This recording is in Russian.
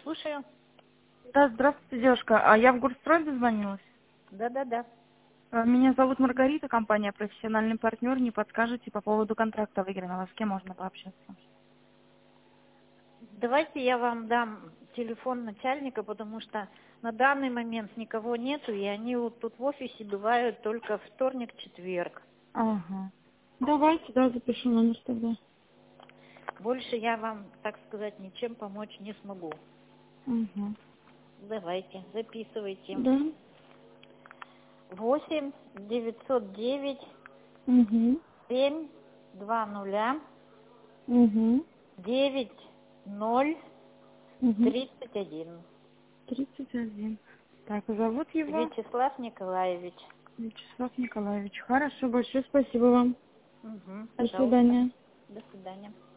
Слушаю. Да, здравствуйте, девушка. А я в Горстрой дозвонилась. Да. Меня зовут Маргарита, компания «Профессиональный партнер». Не подскажете по поводу контракта выигранного? С кем можно пообщаться? Давайте я вам дам телефон начальника, потому что на данный момент никого нету, и они вот тут в офисе бывают только вторник, четверг. Ага. Давайте, да, запишу номер тогда. Больше я вам, так сказать, ничем помочь не смогу. Угу. Давайте, записывайте. Да. 8 909 Угу. 720 Угу. 9031. Угу. 31. Так, зовут его Вячеслав Николаевич. Вячеслав Николаевич. Хорошо, большое спасибо вам. Угу, До пожалуйста. свидания. До свидания.